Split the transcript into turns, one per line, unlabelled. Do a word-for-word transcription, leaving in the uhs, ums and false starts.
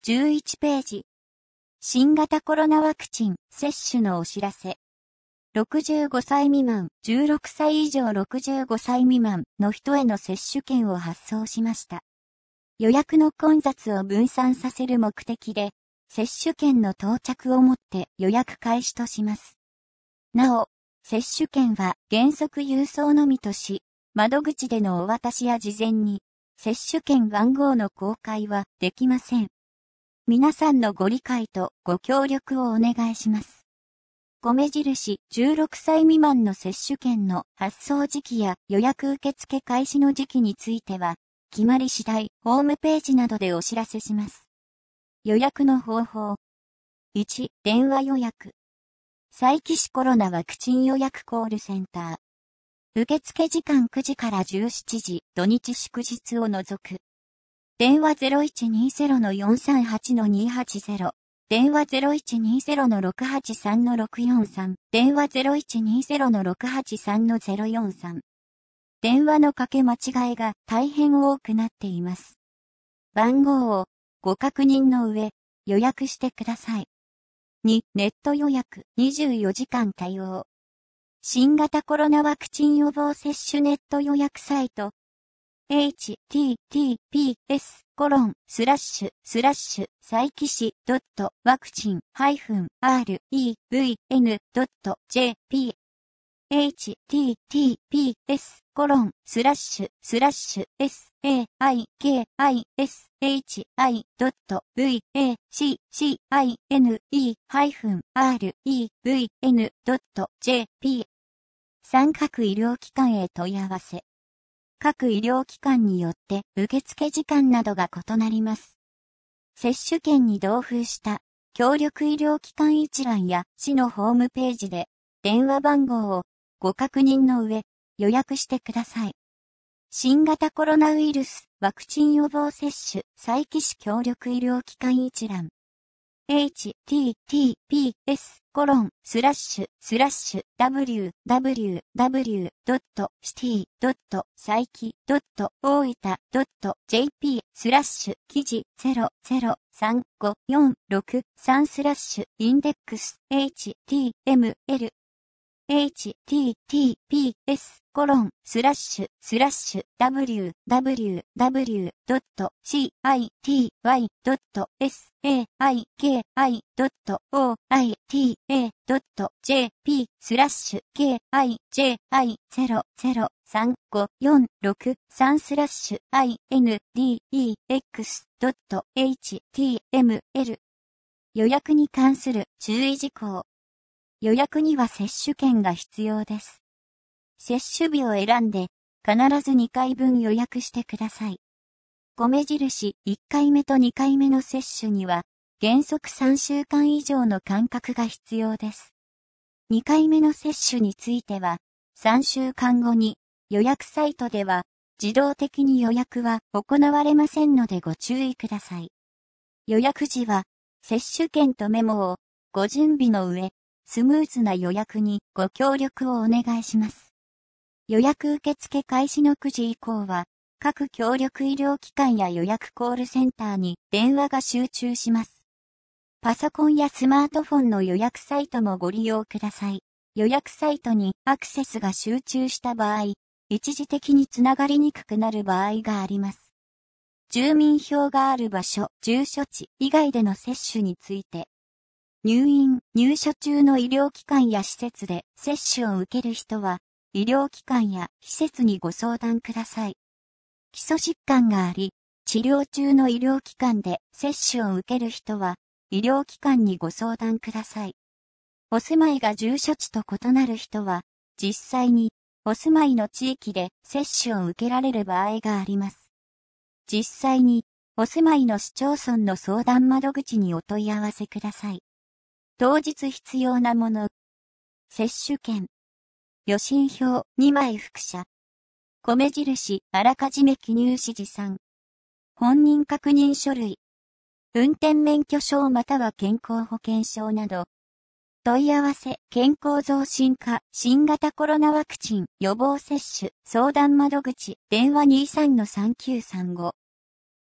じゅういちページ。新型コロナワクチン接種のお知らせ。ろくじゅうごさい未満、じゅうろくさい以上ろくじゅうごさい未満の人への接種券を発送しました。予約の混雑を分散させる目的で、接種券の到着をもって予約開始とします。なお、接種券は原則郵送のみとし、窓口でのお渡しや事前に、接種券番号の公開はできません。皆さんのご理解とご協力をお願いします。米印じゅうろくさい未満の接種券の発送時期や予約受付開始の時期については、決まり次第ホームページなどでお知らせします。予約の方法。いち、電話予約。佐伯市コロナワクチン予約コールセンター。受付時間くじからじゅうしちじ、土日祝日を除く。電話 ゼロいちにゼロのよんさんはちのにはちゼロ。電話 ゼロいちにゼロのろくはちさんのろくよんさん。電話 ゼロいちにゼロのろくはちさんのゼロよんさん。電話のかけ間違いが大変多くなっています。番号をご確認の上、予約してください。に、ネット予約にじゅうよじかん対応。新型コロナワクチン予防接種ネット予約サイト。エイチティーティーピーエスコロンスラッシュスラッシュ佐伯市ドットワクチンハイフンアールイーブイエヌドットジェーピー エイチティーティーピーエスコロンスラッシュスラッシュ サイキシドットブイエーシーシーアイエヌイーハイフンアールイーブイエヌドットジェーピー 産各医療機関へ問い合わせ。各医療機関によって受付時間などが異なります。接種券に同封した協力医療機関一覧や市のホームページで電話番号をご確認の上予約してください。新型コロナウイルスワクチン予防接種佐伯市協力医療機関一覧。エイチティーティーピーエスコロンスラッシュスラッシュダブリューダブリューダブリュードットシティドット佐伯ドット大分ドットジェーピースラッシュ記事ゼロゼロさんごよんろくさんスラッシュインデックス エイチティーエムエルエイチティーティーピーエスコロンスラッシュスラッシュダブリューダブリューダブリュードットシーアイティーワイドットエスエーアイケーアイドットオーアイティーエードットジェーピースラッシュケーアイジェーアイゼロゼロさんごよんろくさんスラッシュアイエヌディーイーエックスドットエイチティーエムエル予約に関する注意事項。予約には接種券が必要です。接種日を選んで、必ずにかいぶん予約してください。米印いっかいめとにかいめの接種には、原則さんしゅうかん以上の間隔が必要です。にかいめの接種については、さんしゅうかんごに予約サイトでは、自動的に予約は行われませんのでご注意ください。予約時は、接種券とメモをご準備の上、スムーズな予約にご協力をお願いします。予約受付開始のくじ以降は、各協力医療機関や予約コールセンターに電話が集中します。パソコンやスマートフォンの予約サイトもご利用ください。予約サイトにアクセスが集中した場合、一時的につながりにくくなる場合があります。住民票がある場所、住所地以外での接種について、入院、入所中の医療機関や施設で接種を受ける人は、医療機関や施設にご相談ください。基礎疾患があり、治療中の医療機関で接種を受ける人は、医療機関にご相談ください。お住まいが住所地と異なる人は、実際にお住まいの地域で接種を受けられる場合があります。実際にお住まいの市町村の相談窓口にお問い合わせください。当日必要なもの。接種券。予診票にまい複写。米印あらかじめ記入指示さん。本人確認書類。運転免許証または健康保険証など。問い合わせ健康増進課新型コロナワクチン予防接種相談窓口電話 にじゅうさんのさんきゅうさんご。